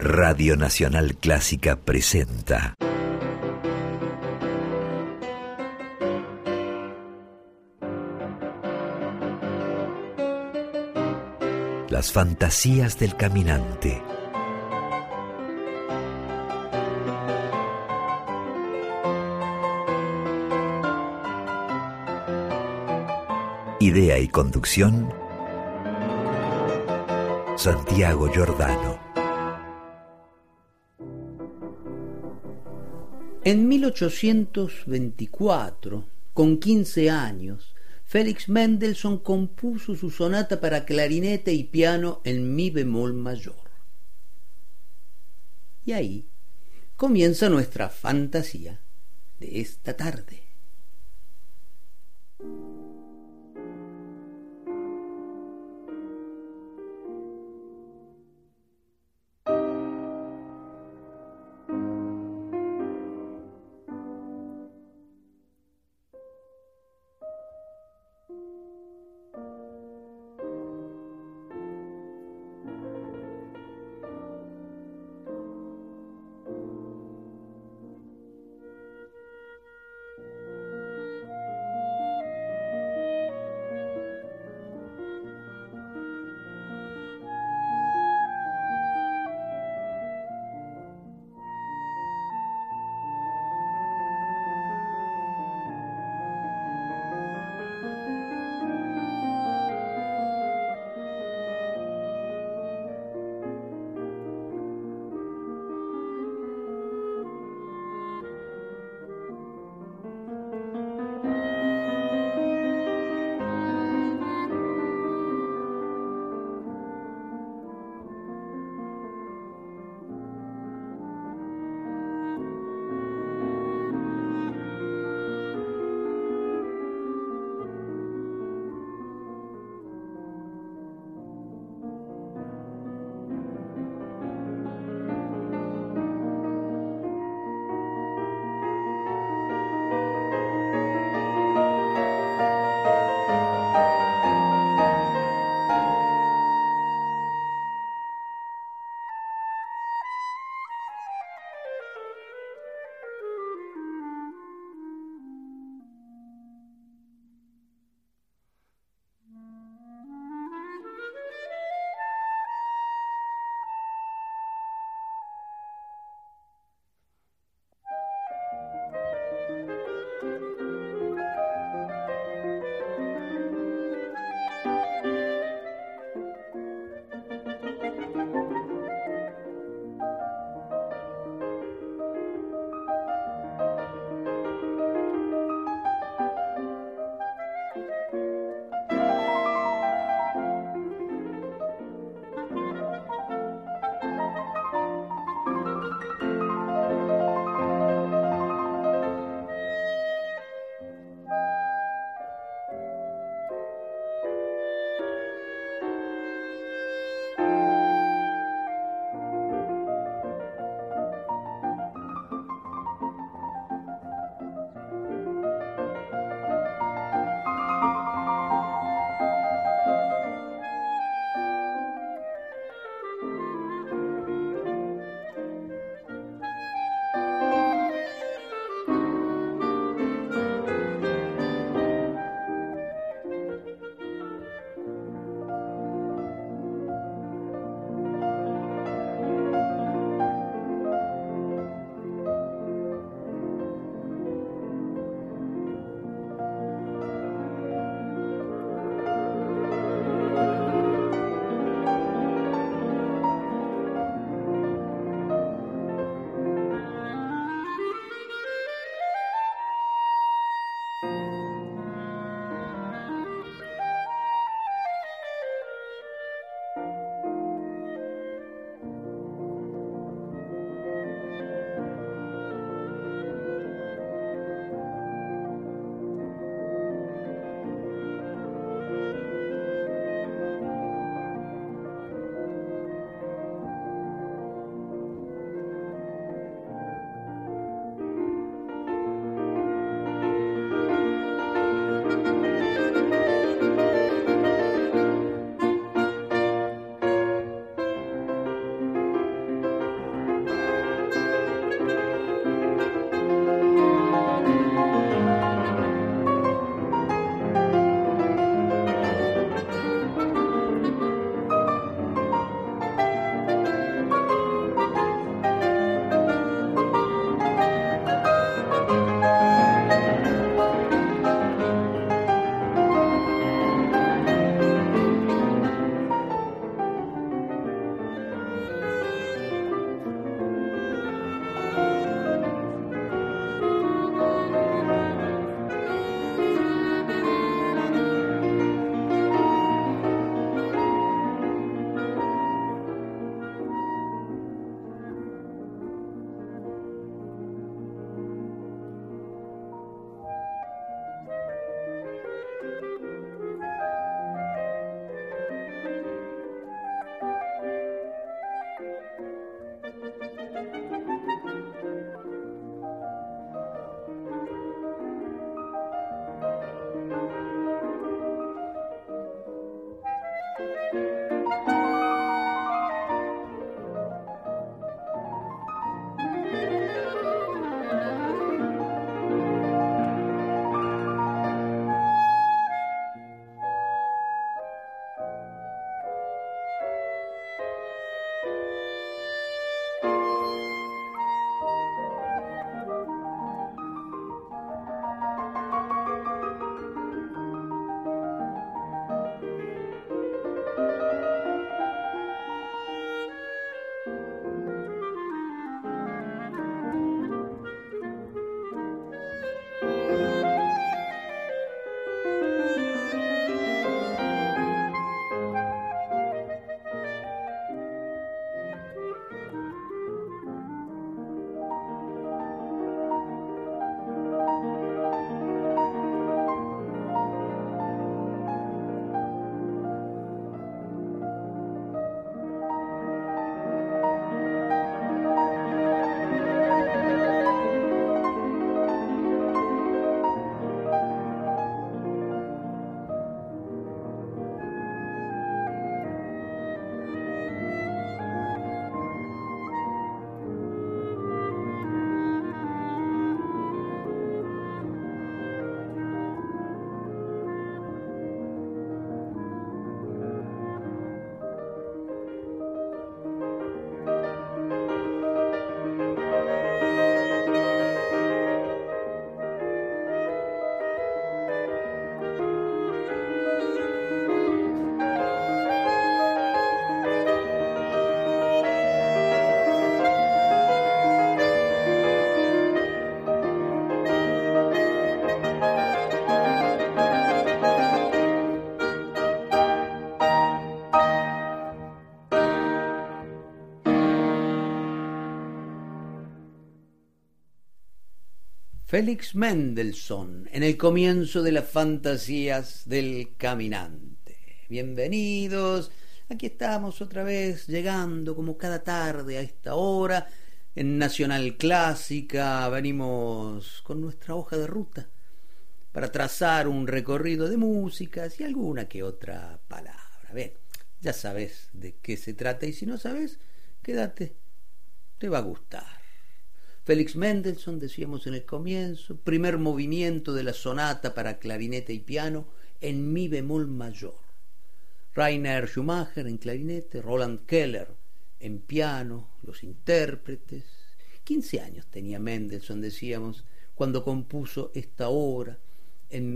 Radio Nacional Clásica presenta Las fantasías del caminante. Idea y conducción, Santiago Giordano. En 1824, con 15 años, Félix Mendelssohn compuso su sonata para clarinete y piano en mi bemol mayor. Y ahí comienza nuestra fantasía de esta tarde. Félix Mendelssohn, en el comienzo de las fantasías del caminante. Bienvenidos, aquí estamos otra vez llegando como cada tarde a esta hora en Nacional Clásica. Venimos con nuestra hoja de ruta para trazar un recorrido de músicas y alguna que otra palabra. Bien, ya sabes de qué se trata y si no sabes, quédate, te va a gustar. Félix Mendelssohn, decíamos en el comienzo, primer movimiento de la sonata para clarinete y piano en mi bemol mayor. Rainer Schumacher en clarinete, Roland Keller en piano, los intérpretes. 15 años tenía Mendelssohn, decíamos, cuando compuso esta obra en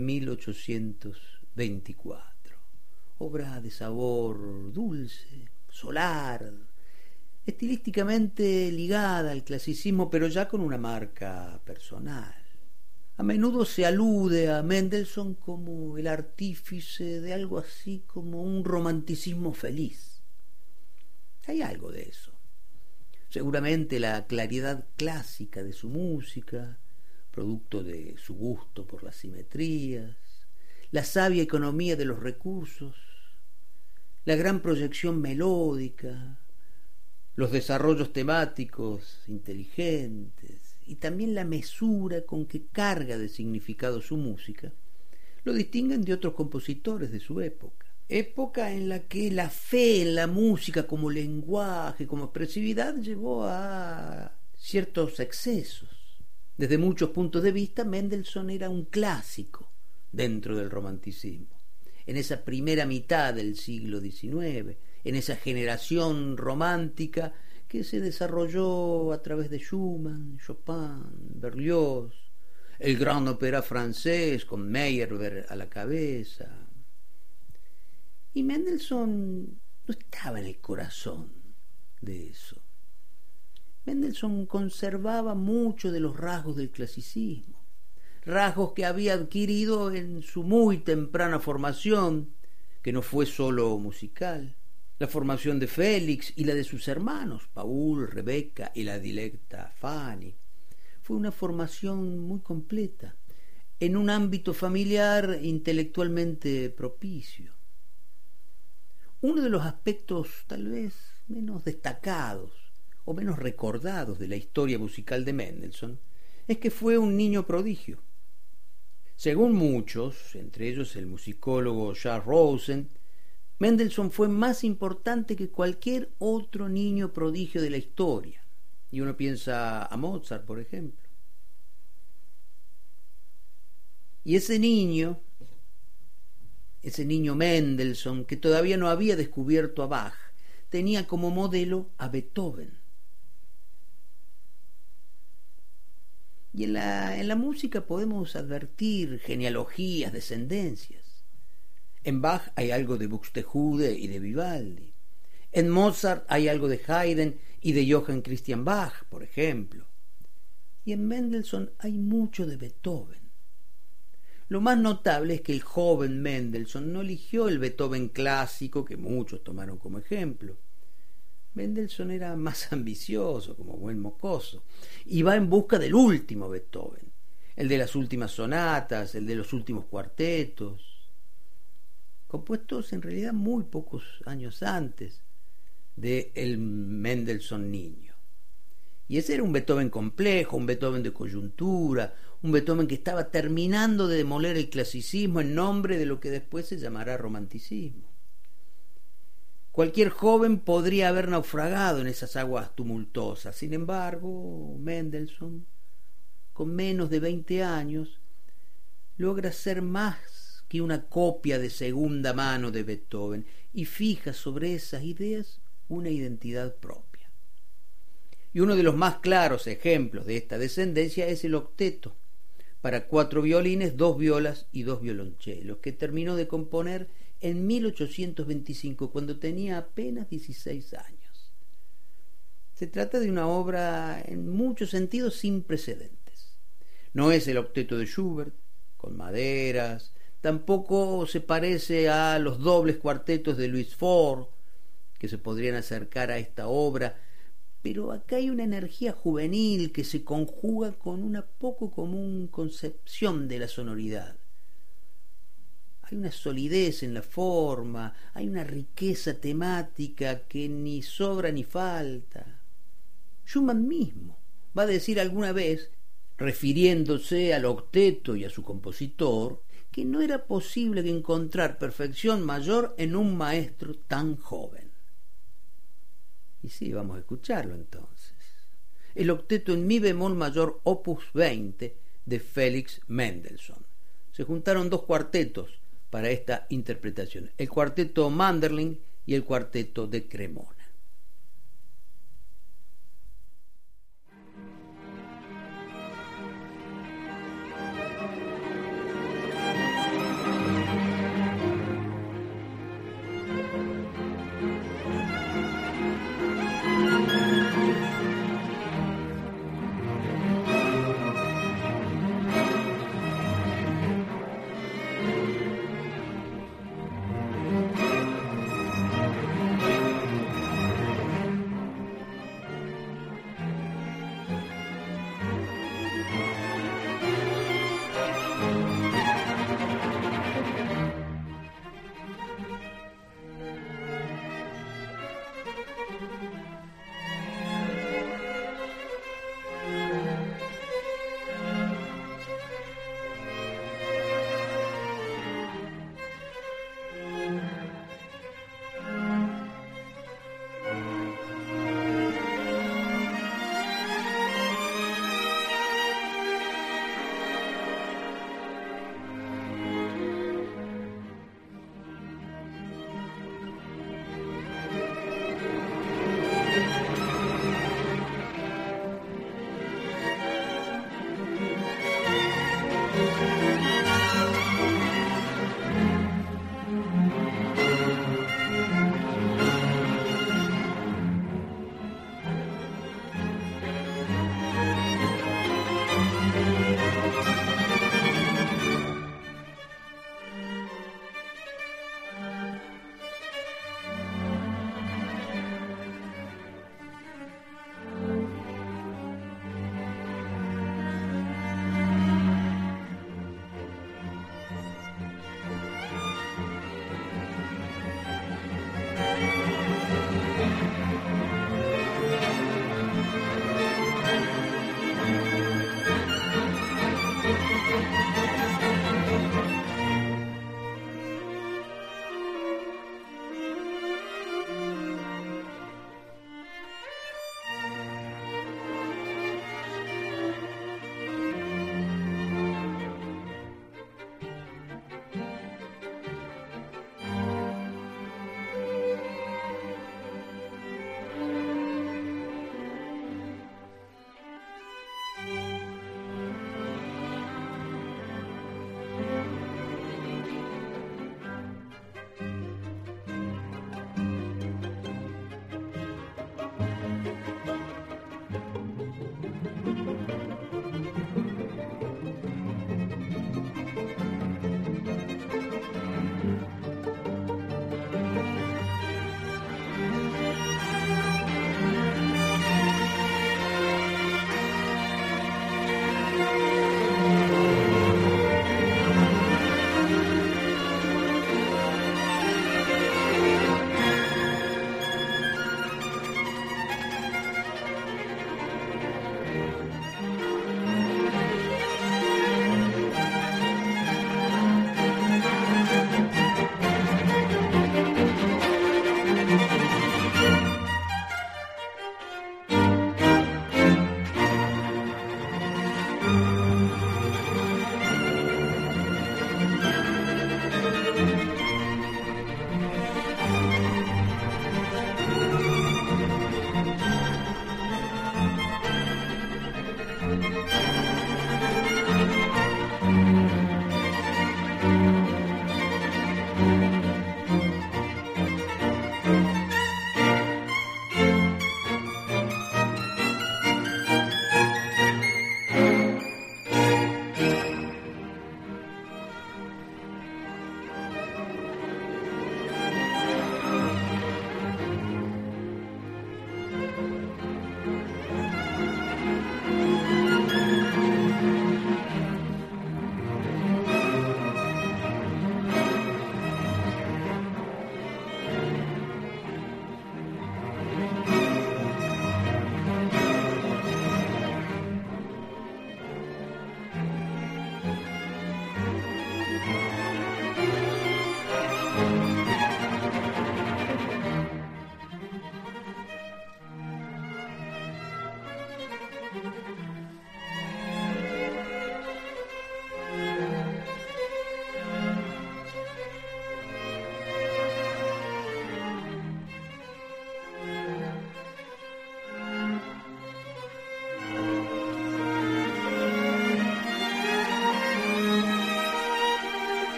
1824. Obra de sabor dulce, solar, estilísticamente ligada al clasicismo, pero ya con una marca personal. A menudo se alude a Mendelssohn como el artífice de algo así como un romanticismo feliz. Hay algo de eso. Seguramente la claridad clásica de su música, producto de su gusto por las simetrías, la sabia economía de los recursos, la gran proyección melódica, los desarrollos temáticos inteligentes y también la mesura con que carga de significado su música, lo distinguen de otros compositores de su época. Época en la que la fe en la música como lenguaje, como expresividad, llevó a ciertos excesos. Desde muchos puntos de vista, Mendelssohn era un clásico dentro del romanticismo. En esa primera mitad del siglo XIX, en esa generación romántica que se desarrolló a través de Schumann, Chopin, Berlioz, el gran ópera francés con Meyerbeer a la cabeza. Y Mendelssohn no estaba en el corazón de eso. Mendelssohn conservaba mucho de los rasgos del clasicismo, rasgos que había adquirido en su muy temprana formación, que no fue solo musical. La formación de Félix y la de sus hermanos, Paul, Rebeca y la dilecta Fanny, fue una formación muy completa, en un ámbito familiar intelectualmente propicio. Uno de los aspectos tal vez menos destacados o menos recordados de la historia musical de Mendelssohn es que fue un niño prodigio. Según muchos, entre ellos el musicólogo Charles Rosen, Mendelssohn fue más importante que cualquier otro niño prodigio de la historia. Y uno piensa a Mozart, por ejemplo. Y ese niño Mendelssohn, que todavía no había descubierto a Bach, tenía como modelo a Beethoven. Y en la música podemos advertir genealogías, descendencias. En Bach hay algo de Buxtehude y de Vivaldi. En Mozart hay algo de Haydn y de Johann Christian Bach, por ejemplo. Y en Mendelssohn hay mucho de Beethoven. Lo más notable es que el joven Mendelssohn no eligió el Beethoven clásico que muchos tomaron como ejemplo. Mendelssohn era más ambicioso, como buen mocoso, y va en busca del último Beethoven, el de las últimas sonatas, el de los últimos cuartetos, compuestos en realidad muy pocos años antes de el Mendelssohn niño. Y ese era un Beethoven complejo, un Beethoven de coyuntura, un Beethoven que estaba terminando de demoler el clasicismo en nombre de lo que después se llamará romanticismo. Cualquier joven podría haber naufragado en esas aguas tumultuosas. Sin embargo, Mendelssohn, con menos de 20 años, logra ser más que una copia de segunda mano de Beethoven y fija sobre esas ideas una identidad propia. Y uno de los más claros ejemplos de esta descendencia es el octeto para 4 violines, 2 violas y 2 violonchelos, que terminó de componer en 1825, cuando tenía apenas 16 años. Se trata de una obra en muchos sentidos sin precedentes. No es el octeto de Schubert, con maderas, tampoco se parece a los dobles cuartetos de Louis Ford, que se podrían acercar a esta obra, pero acá hay una energía juvenil que se conjuga con una poco común concepción de la sonoridad. Hay una solidez en la forma, hay una riqueza temática que ni sobra ni falta. Schumann mismo va a decir alguna vez, refiriéndose al octeto y a su compositor, que no era posible encontrar perfección mayor en un maestro tan joven. Y sí, vamos a escucharlo entonces. El octeto en mi bemol mayor opus 20 de Félix Mendelssohn. Se juntaron dos cuartetos para esta interpretación, el cuarteto Manderling y el cuarteto de Cremona.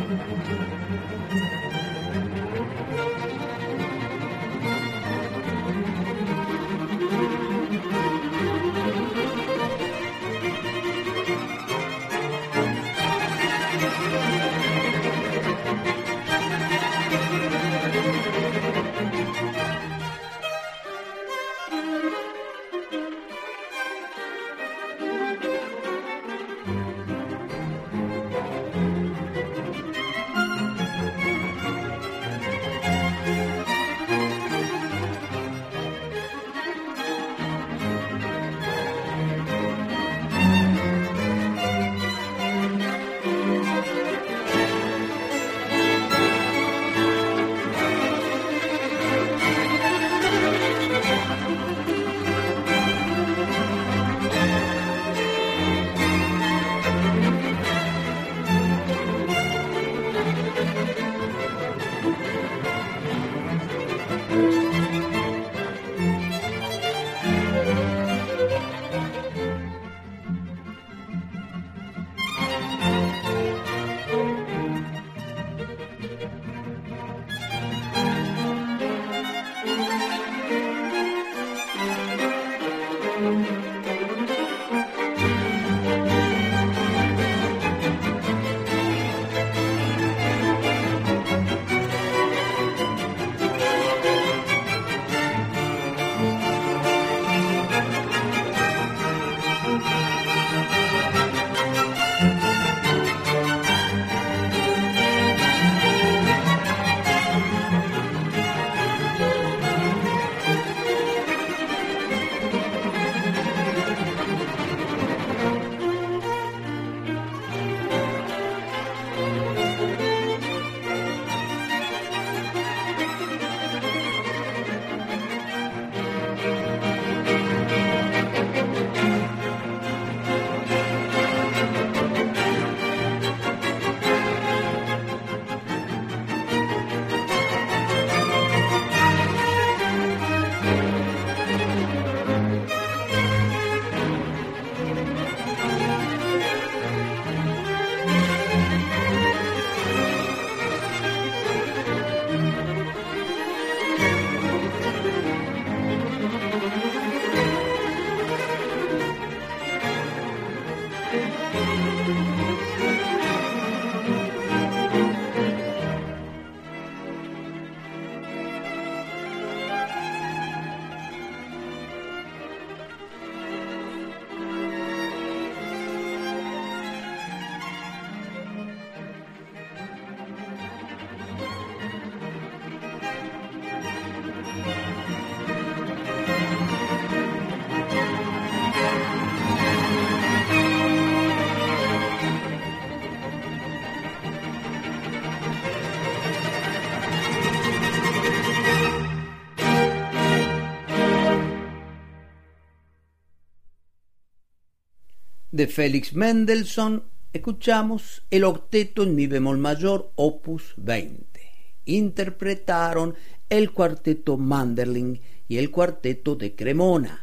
De Félix Mendelssohn escuchamos el octeto en mi bemol mayor, opus 20. Interpretaron el cuarteto Manderling y el cuarteto de Cremona.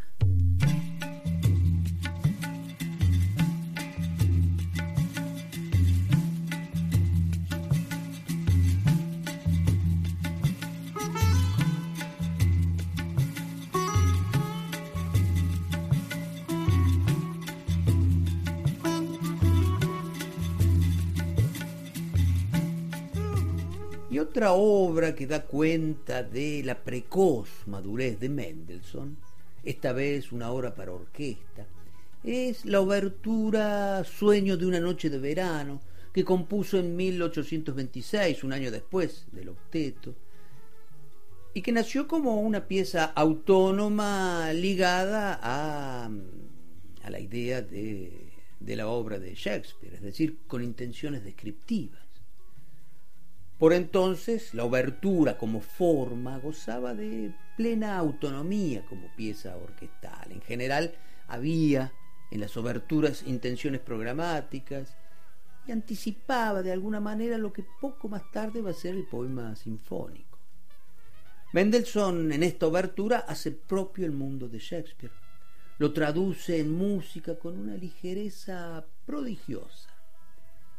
Otra obra que da cuenta de la precoz madurez de Mendelssohn, esta vez una obra para orquesta, es la obertura Sueño de una noche de verano, que compuso en 1826, un año después del octeto, y que nació como una pieza autónoma ligada a la idea de la obra de Shakespeare, es decir, con intenciones descriptivas. Por entonces, la obertura como forma gozaba de plena autonomía como pieza orquestal. En general, había en las oberturas intenciones programáticas y anticipaba de alguna manera lo que poco más tarde va a ser el poema sinfónico. Mendelssohn en esta obertura hace propio el mundo de Shakespeare. Lo traduce en música con una ligereza prodigiosa.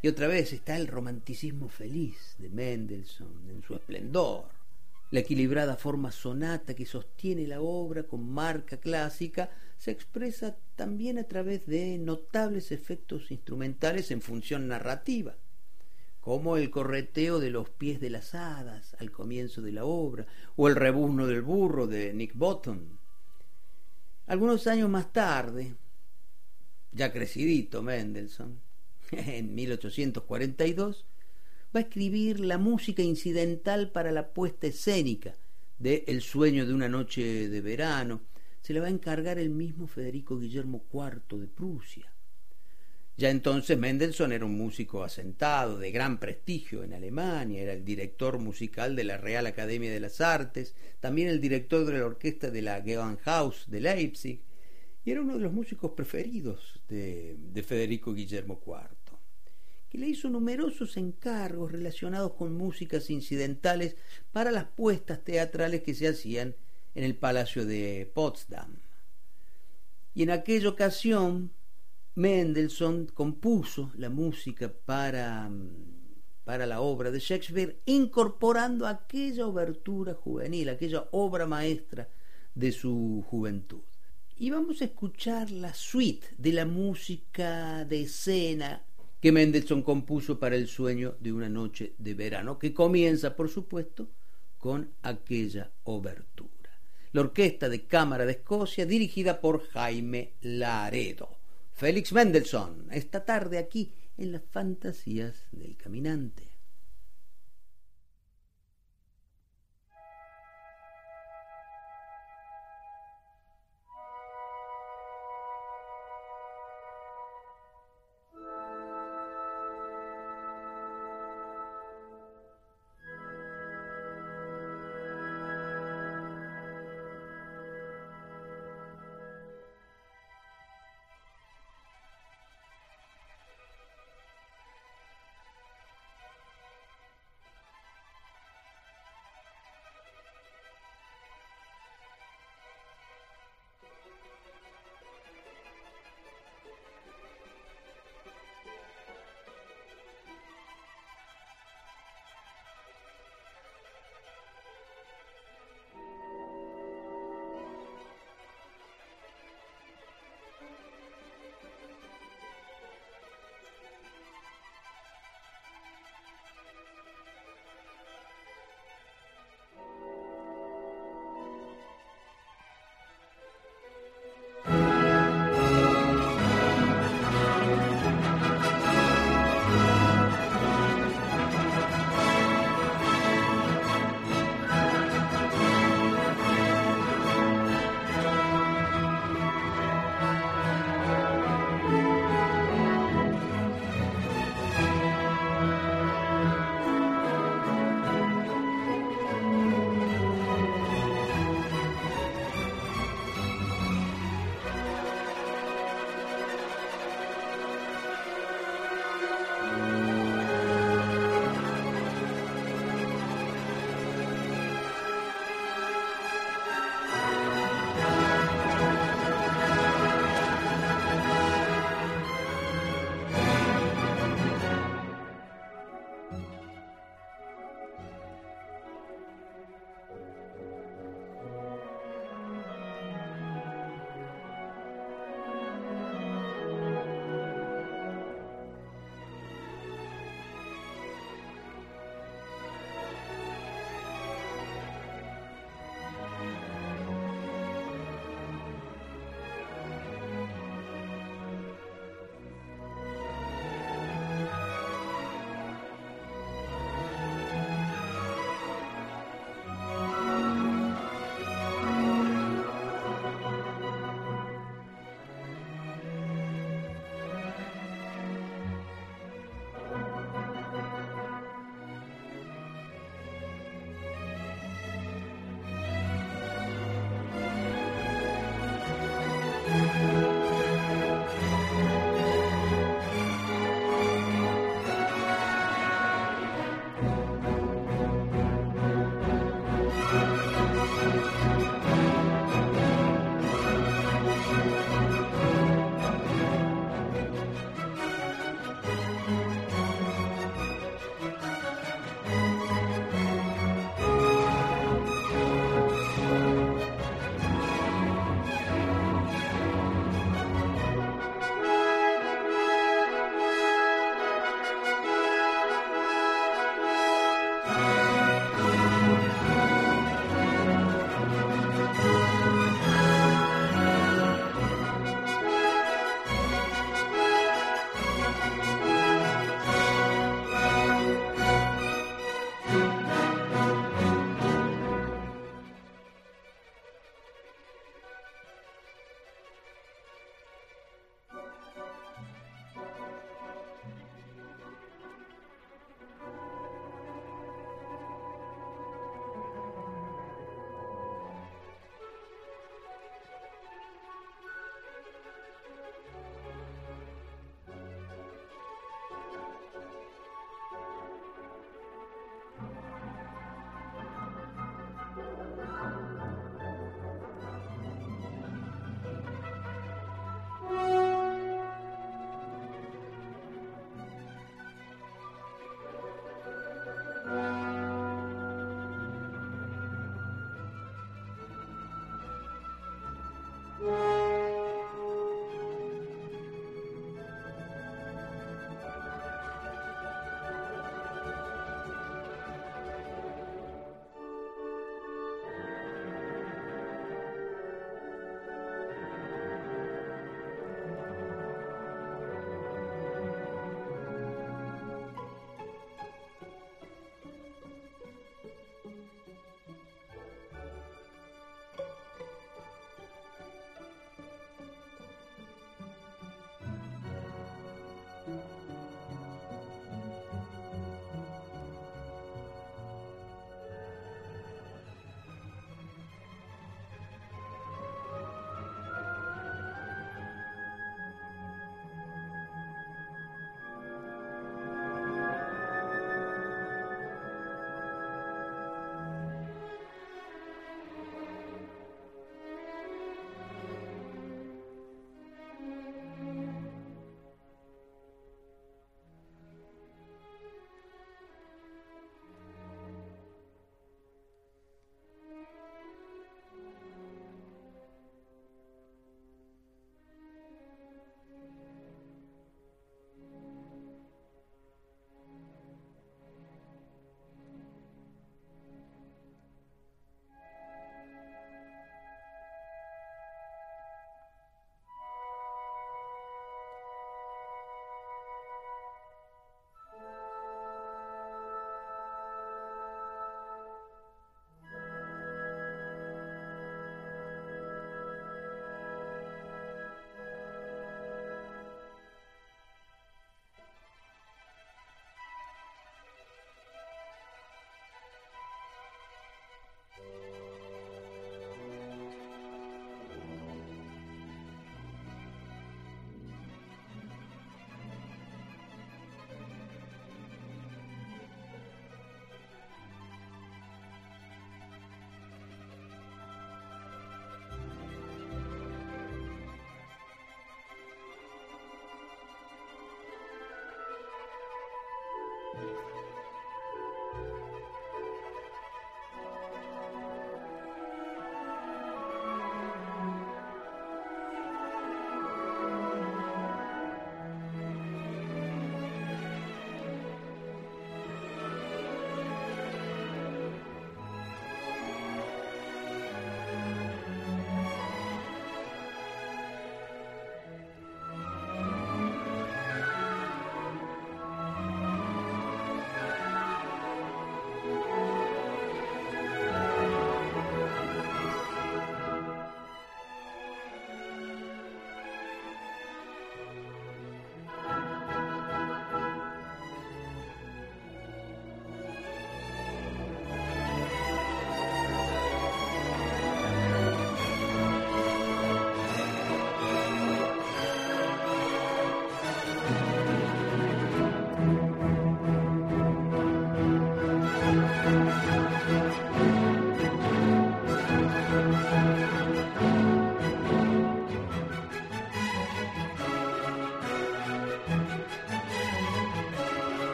Y otra vez está el romanticismo feliz de Mendelssohn en su esplendor, la equilibrada forma sonata que sostiene la obra con marca clásica se expresa también a través de notables efectos instrumentales en función narrativa, como el correteo de los pies de las hadas al comienzo de la obra, o el rebuzno del burro de Nick Bottom. Algunos años más tarde, ya crecidito Mendelssohn, en 1842, va a escribir la música incidental para la puesta escénica de El sueño de una noche de verano. Se le va a encargar el mismo Federico Guillermo IV de Prusia. Ya entonces Mendelssohn era un músico asentado, de gran prestigio en Alemania, era el director musical de la Real Academia de las Artes, también el director de la orquesta de la Gewandhaus de Leipzig, y era uno de los músicos preferidos de Federico Guillermo IV, que le hizo numerosos encargos relacionados con músicas incidentales para las puestas teatrales que se hacían en el Palacio de Potsdam. Y en aquella ocasión Mendelssohn compuso la música para la obra de Shakespeare, incorporando aquella obertura juvenil, aquella obra maestra de su juventud. Y vamos a escuchar la suite de la música de escena que Mendelssohn compuso para El sueño de una noche de verano, que comienza, por supuesto, con aquella obertura. La Orquesta de Cámara de Escocia, dirigida por Jaime Laredo. Félix Mendelssohn, esta tarde aquí en las Fantasías del Caminante.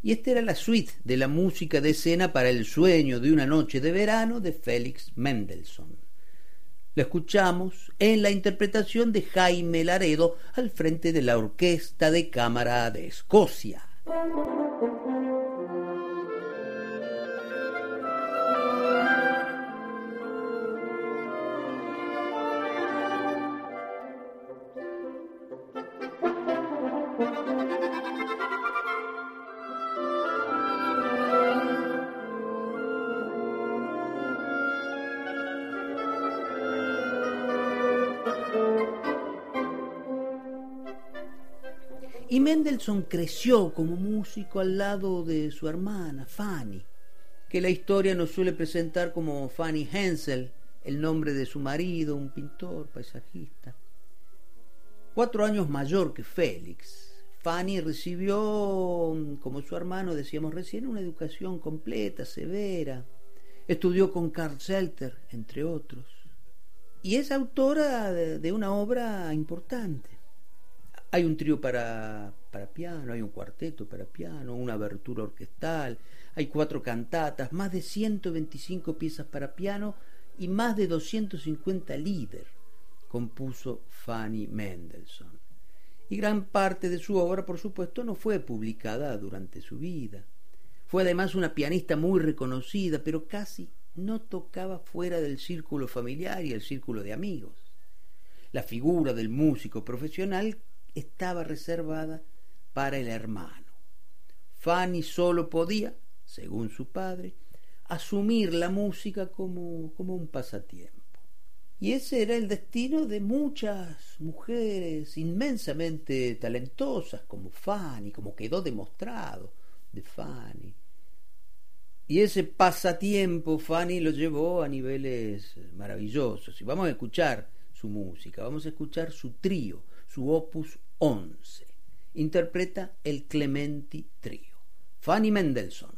Y esta era la suite de la música de escena para El sueño de una noche de verano de Félix Mendelssohn. La escuchamos en la interpretación de Jaime Laredo al frente de la Orquesta de Cámara de Escocia. Y Mendelssohn creció como músico al lado de su hermana, Fanny, que la historia nos suele presentar como Fanny Hensel, el nombre de su marido, un pintor, paisajista. 4 años mayor que Félix, Fanny recibió, como su hermano decíamos recién, una educación completa, severa. Estudió con Carl Zelter, entre otros. Y es autora de una obra importante. Hay un trío para piano, hay un cuarteto para piano, una abertura orquestal, hay 4 cantatas, más de 125 piezas para piano y más de 250 Lieder compuso Fanny Mendelssohn. Y gran parte de su obra, por supuesto, no fue publicada durante su vida. Fue además una pianista muy reconocida, pero casi no tocaba fuera del círculo familiar y el círculo de amigos. La figura del músico profesional estaba reservada para el hermano. Fanny solo podía, según su padre, asumir la música como un pasatiempo. Y ese era el destino de muchas mujeres inmensamente talentosas como Fanny, como quedó demostrado de Fanny. Y ese pasatiempo Fanny lo llevó a niveles maravillosos. Y vamos a escuchar su música, vamos a escuchar su trío, su opus 11. Interpreta el Clementi Trío. Fanny Mendelssohn.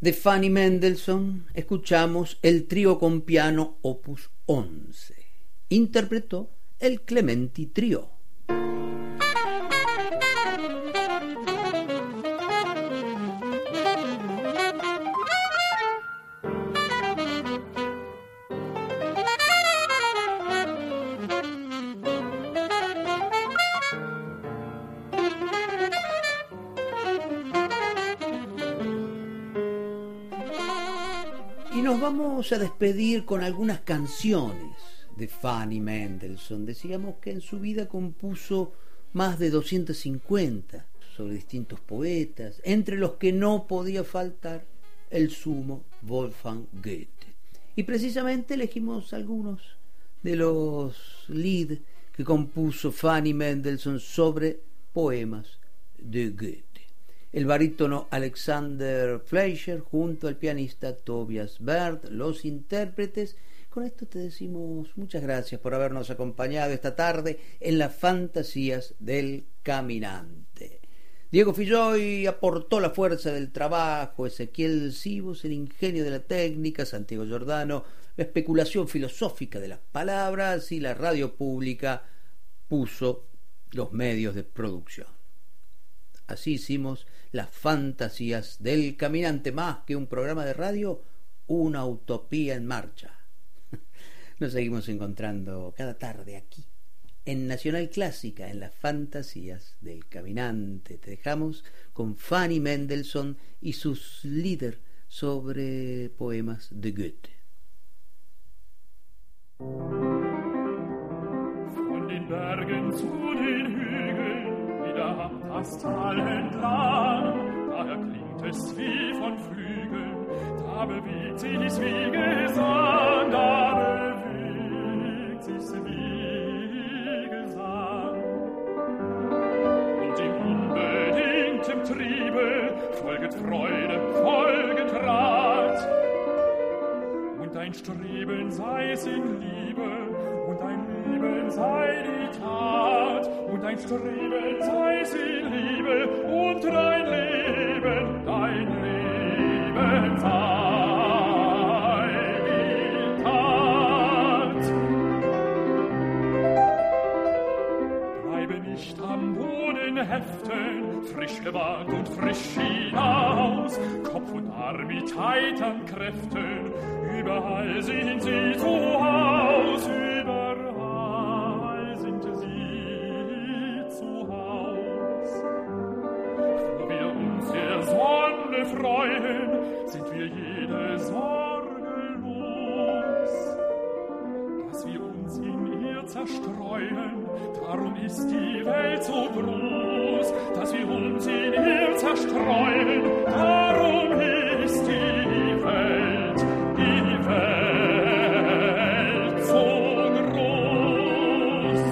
De Fanny Mendelssohn escuchamos el trío con piano opus 11. Interpretó el Clementi Trío. Vamos a despedir con algunas canciones de Fanny Mendelssohn. Decíamos que en su vida compuso más de 250 sobre distintos poetas, entre los que no podía faltar el sumo Wolfgang Goethe. Y precisamente elegimos algunos de los lied que compuso Fanny Mendelssohn sobre poemas de Goethe. El barítono Alexander Fleischer junto al pianista Tobias Berth, los intérpretes. Con esto te decimos muchas gracias por habernos acompañado esta tarde en las fantasías del caminante. Diego Filloy aportó la fuerza del trabajo, Ezequiel Cibos el ingenio de la técnica, Santiago Giordano la especulación filosófica de las palabras y la radio pública puso los medios de producción. Así hicimos las fantasías del caminante, más que un programa de radio, una utopía en marcha. Nos seguimos encontrando cada tarde aquí, en Nacional Clásica, en las fantasías del caminante. Te dejamos con Fanny Mendelssohn y sus lieder sobre poemas de Goethe. Von den Bergen zu den Hügeln, wieder das Tal entlang, da erklingt es wie von Flügeln, da bewegt sich's wie Gesang, da bewegt sich's wie Gesang. Und in unbedingtem Triebe folget Freude, folget Rat, und dein Streben sei es in Liebe, und dein Leben sei die Tat, und dein Streben sei es in Liebe, und dein Leben sei die Tat. Bleibe nicht am Boden heften, frisch gewagt und frisch hinaus, Kopf und Arm mit heitern Kräften, überall sind sie zu Haus, überall sind sie zu Haus. Wo wir uns der Sonne freuen, sind wir jede Sorge los. Dass wir uns in ihr zerstreuen, darum ist die Welt so groß. Dass wir uns in ihr zerstreuen, darum ist die Welt so groß.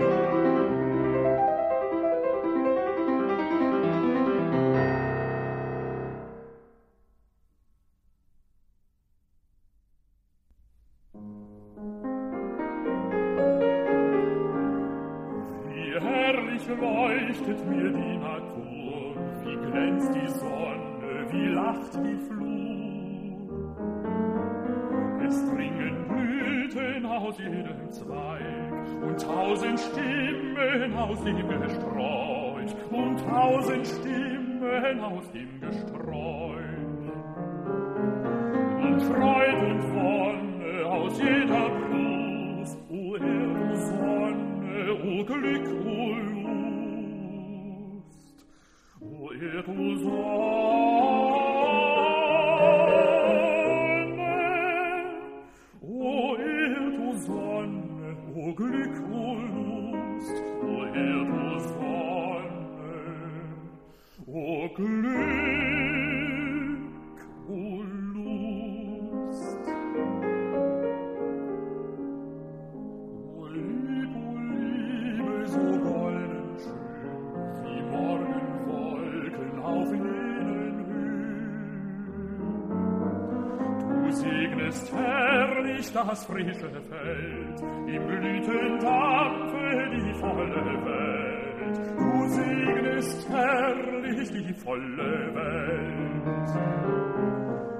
Wie herrlich leuchtet mir die Natur, wie glänzt die Sonne, wie lacht die Flut. Es dringen Blüten aus jedem Zweig und 1000 Stimmen aus ihm gestreut und 1000 Stimmen aus ihm gestreut. Und Freud und Wonne aus jeder Brust, o Erd, o Sonne, o Glück, o Lust, o Erd, o Sonne, Sonne, o Glück, o Lust, o Erd, o Sonne, o Glück, o Lust. O Liebe, so golden schön, wie Morgenwolken auf jenen Höhen. Du segnest herrlich das frische Feld, im Blütendampfe die volle Welt. Du segnest herrlich die volle Welt.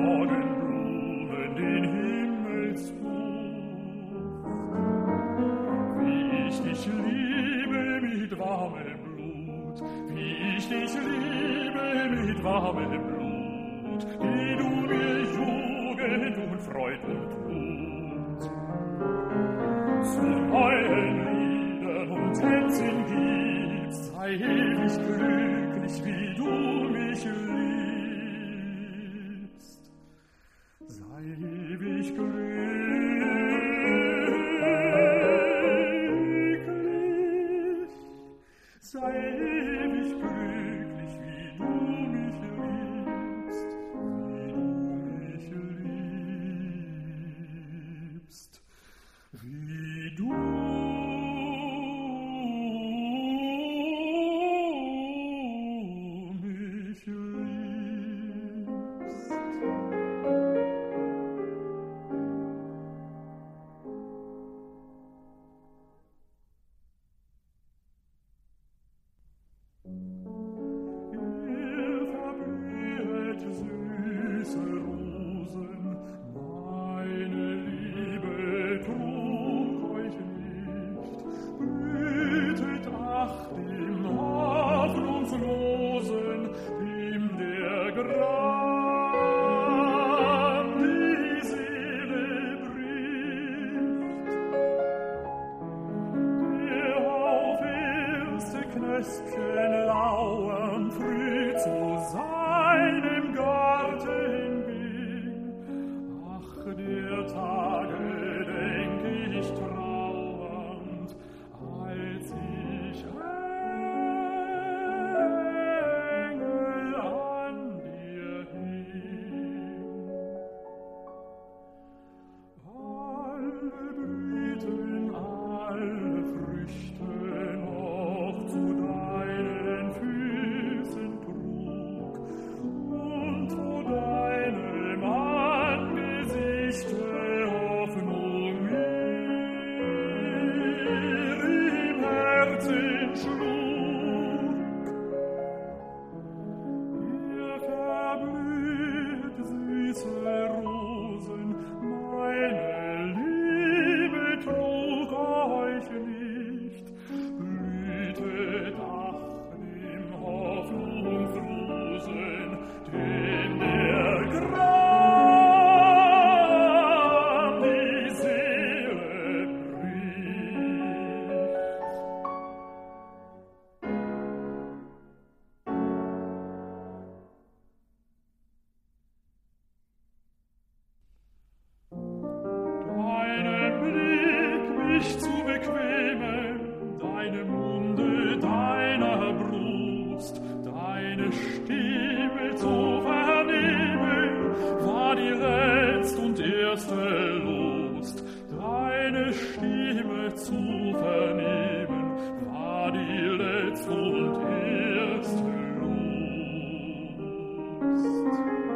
Morgenblumen den Himmelsruf. Wie ich dich liebe mit warmem Blut, wie ich dich liebe mit warmem Blut, die du mir Jugend und Freud und Mut zu neuen Liedern und Tänzen gibst, sei ewig glücklich, wie du mich liebst. Sei ewig glücklich, sei ewig glücklich, wie du mich liebst, wie du mich liebst, wie du mich liebst. Ihr verblüht süße Rosen, meine Liebe trug euch nicht, brütet ach dem Hoffnungslosen, dem der Gram die Seele bricht, der auf erste Knöspchen lauernd früh zu seinem Garten ging. Ach, der Tage denk ich trauernd, als ich Engel an dir hing. Alle Blüten, alle Früchte noch zu deinen Füßen trug und zu deinem Angesichte Hoffnung mir im Herzen schlug. Ihr verblüht süße Rosen, meine Liebe trug euch nicht, blühtet ach dem Hoffnungslosen, dem der Gram die Seele bricht. Deinem Blick mich zu bequemen, deinem Munde, deiner Brust, deine Stimme zu vernehmen, war die letzte und erste Lust. Deine Stimme zu vernehmen, war die letzte und erste Lust.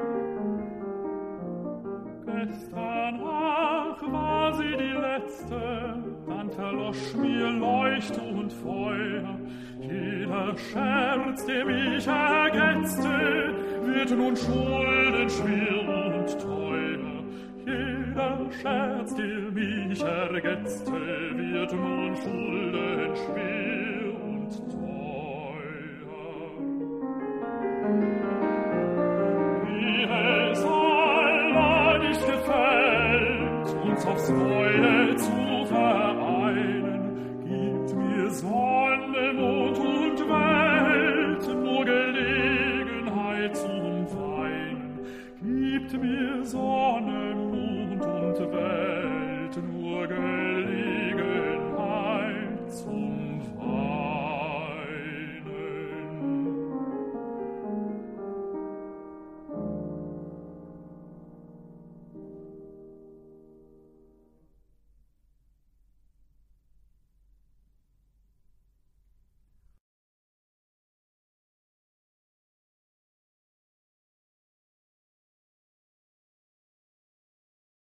Gestern Nacht war sie die letzte, dann verlosch mir Leuchte und Feuer. Jeder Scherz, der mich ergetzte, wird nun schuldenschwer und teuer. Jeder Scherz, der mich ergetzte, wird nun schuldenschwer und teuer. Wie es Allah nicht gefällt, uns aufs Neue zu vereinen, gibt mir Sonne, Mond und Welt nur Gelegenheit zum Weinen, gibt mir Sonne,